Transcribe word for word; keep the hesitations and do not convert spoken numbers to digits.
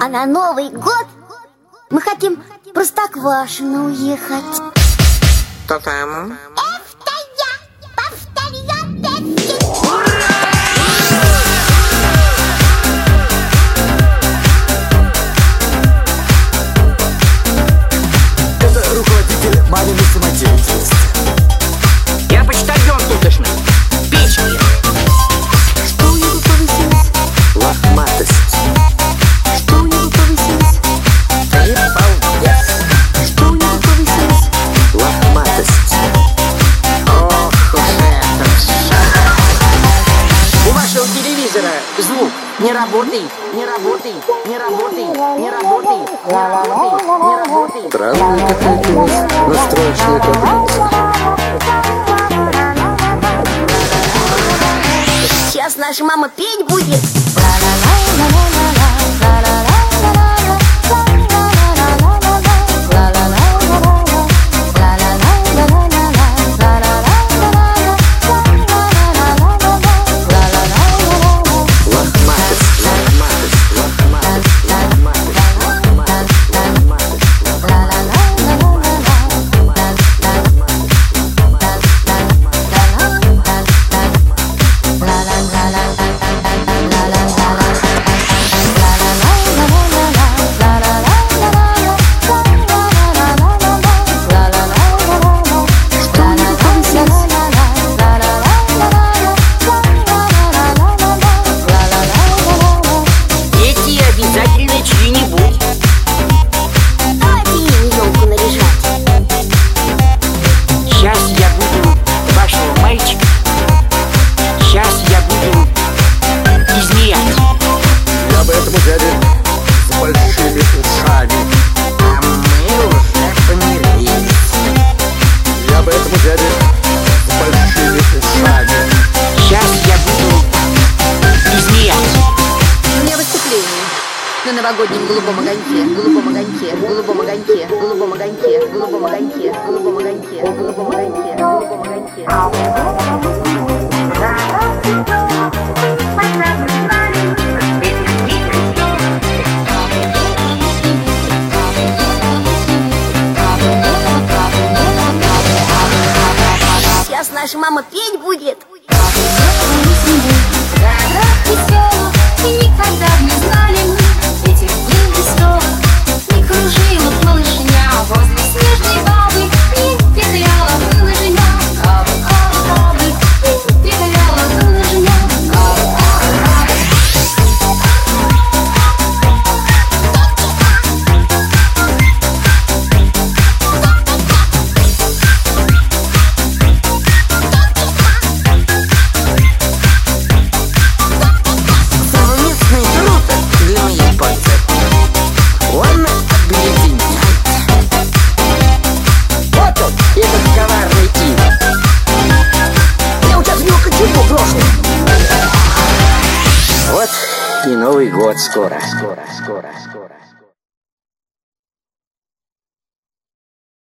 А на Новый год мы хотим в Простоквашино уехать. Кто там? Это я! Повторю опять! Это руководитель маминой самодеятельности. Я почтальон тутошный. Печки. Что у него повысилось? Лохматость. Что у него повысилось? Балбес. Что у него повысилось? Лохматость. Ох уж это всё. У вашего телевизора звук не работает, не работает, не работает, не работает, не работает, не работает. Странная какая-то у вас настроечная таблица. Сейчас наша мама петь будет. Дядя с большими ушами. А мы уже помирились. Я бы этому дяде с большими ушами. Сейчас я буду изменять. У меня выступление на новогоднем голубом огоньке, голубом огоньке, голубом огоньке, голубом огоньке, голубом огоньке, голубом огоньке, голубом огоньке, голубом огоньке. Сейчас наша мама петь будет. И никогда не знали мы этих дней веселых. Не кружила малышня возле снежной бабы, не петляла выложеня. Кабы, кабы, кабы, не петляла выложеня. Кабы, кабы, кабы. Совместный труд для моей пользы. Он объединяет. Вот он, этот коварный тип. Я у тебя в него кочергу брошу. Вот и Новый год скоро, скоро, скоро, скоро.